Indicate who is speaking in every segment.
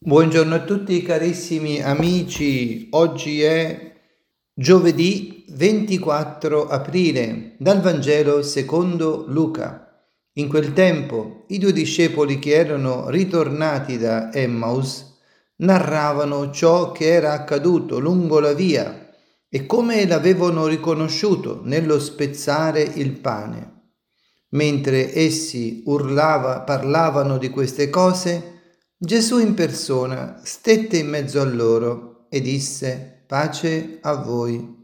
Speaker 1: Buongiorno a tutti carissimi amici, oggi è giovedì 24 aprile, dal Vangelo secondo Luca. In quel tempo i due discepoli che erano ritornati da Emmaus narravano ciò che era accaduto lungo la via e come l'avevano riconosciuto nello spezzare il pane. Mentre essi parlavano di queste cose, Gesù in persona stette in mezzo a loro e disse: Pace a voi.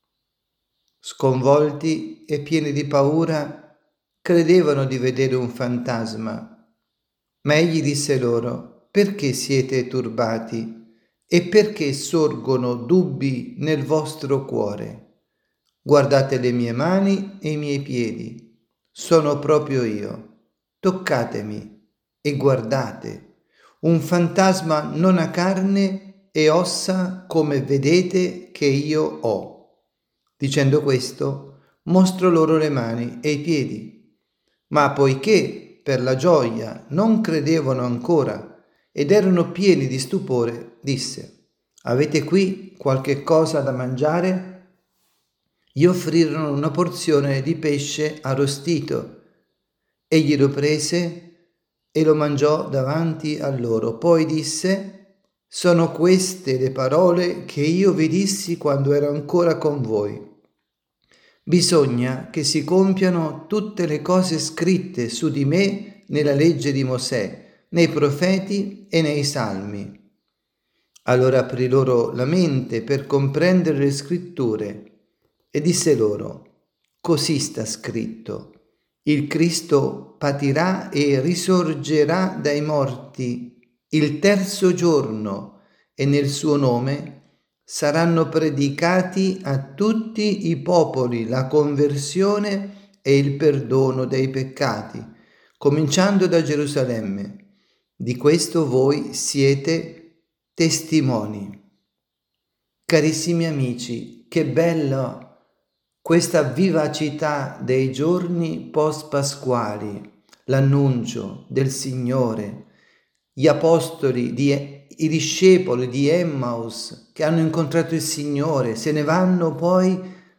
Speaker 1: Sconvolti e pieni di paura, credevano di vedere un fantasma. Ma egli disse loro: Perché siete turbati e perché sorgono dubbi nel vostro cuore? Guardate le mie mani e i miei piedi. Sono proprio io. Toccatemi e guardate. Un fantasma non ha carne e ossa come vedete che io ho. Dicendo questo, mostrò loro le mani e i piedi. Ma poiché per la gioia non credevano ancora ed erano pieni di stupore, disse: Avete qui qualche cosa da mangiare? Gli offrirono una porzione di pesce arrostito. Egli lo prese e lo mangiò davanti a loro. Poi disse: Sono queste le parole che io vi dissi quando ero ancora con voi. Bisogna che si compiano tutte le cose scritte su di me nella legge di Mosè, nei profeti e nei salmi. Allora aprì loro la mente per comprendere le scritture e disse loro: Così sta scritto. Il Cristo patirà e risorgerà dai morti il terzo giorno e nel suo nome saranno predicati a tutti i popoli la conversione e il perdono dei peccati, cominciando da Gerusalemme. Di questo voi siete testimoni. Carissimi amici, che bella questa vivacità dei giorni post-pasquali, l'annuncio del Signore, gli apostoli, i discepoli di Emmaus che hanno incontrato il Signore, se ne vanno poi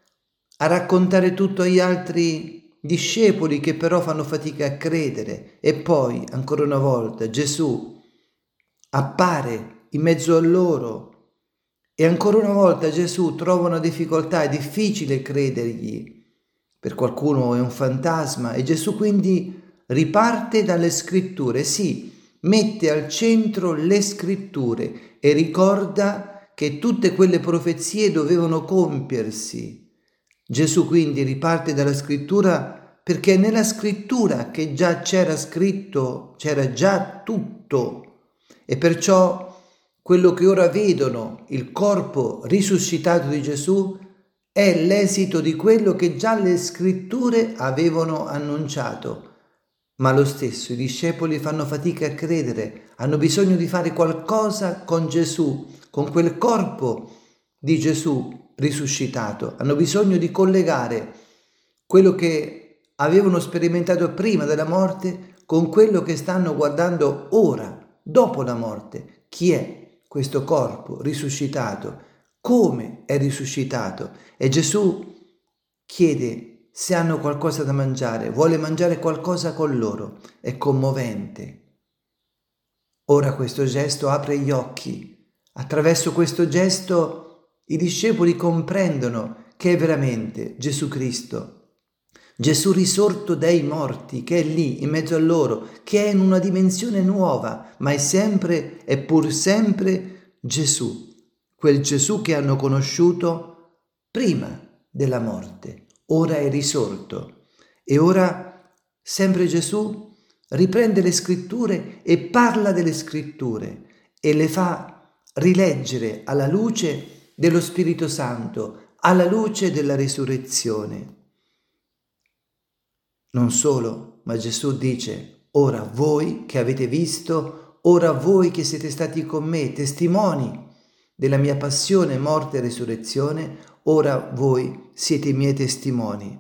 Speaker 1: a raccontare tutto agli altri discepoli che però fanno fatica a credere. E poi, ancora una volta, Gesù appare in mezzo a loro. E ancora una volta Gesù trova una difficoltà, è difficile credergli. Per qualcuno è un fantasma e Gesù quindi riparte dalle scritture, sì, mette al centro le scritture e ricorda che tutte quelle profezie dovevano compiersi. Gesù quindi riparte dalla scrittura perché nella scrittura che già c'era scritto c'era già tutto e perciò quello che ora vedono, il corpo risuscitato di Gesù, è l'esito di quello che già le scritture avevano annunciato. Ma lo stesso i discepoli fanno fatica a credere, hanno bisogno di fare qualcosa con Gesù, con quel corpo di Gesù risuscitato. Hanno bisogno di collegare quello che avevano sperimentato prima della morte con quello che stanno guardando ora, dopo la morte. Chi è questo corpo risuscitato? Come è risuscitato? E Gesù chiede se hanno qualcosa da mangiare, vuole mangiare qualcosa con loro. È commovente. Ora questo gesto apre gli occhi. Attraverso questo gesto i discepoli comprendono che è veramente Gesù Cristo, Gesù risorto dai morti, che è lì in mezzo a loro, che è in una dimensione nuova, ma è pur sempre Gesù, quel Gesù che hanno conosciuto prima della morte, ora è risorto. E ora sempre Gesù riprende le scritture e parla delle scritture e le fa rileggere alla luce dello Spirito Santo, alla luce della risurrezione. Non solo, ma Gesù dice: ora voi che avete visto, ora voi che siete stati con me, testimoni della mia passione, morte e resurrezione, ora voi siete i miei testimoni.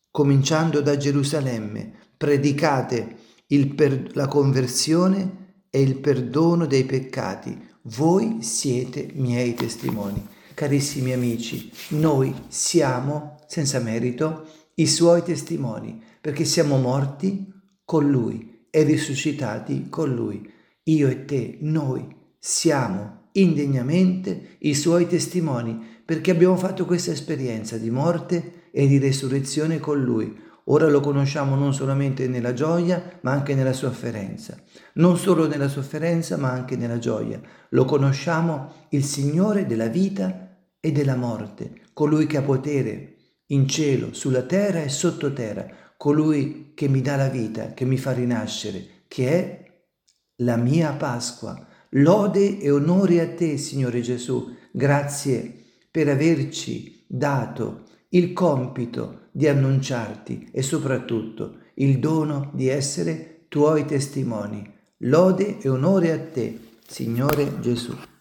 Speaker 1: Cominciando da Gerusalemme, predicate la conversione e il perdono dei peccati. Voi siete miei testimoni. Carissimi amici, noi siamo, senza merito, i suoi testimoni, perché siamo morti con lui e risuscitati con lui. Io e te, noi siamo indegnamente i suoi testimoni, perché abbiamo fatto questa esperienza di morte e di resurrezione con lui. Ora lo conosciamo non solamente nella gioia, ma anche nella sofferenza. Non solo nella sofferenza, ma anche nella gioia. Lo conosciamo il Signore della vita e della morte, colui che ha potere in cielo, sulla terra e sottoterra, colui che mi dà la vita, che mi fa rinascere, che è la mia Pasqua. Lode e onore a te, Signore Gesù. Grazie per averci dato il compito di annunciarti e soprattutto il dono di essere tuoi testimoni. Lode e onore a te, Signore Gesù.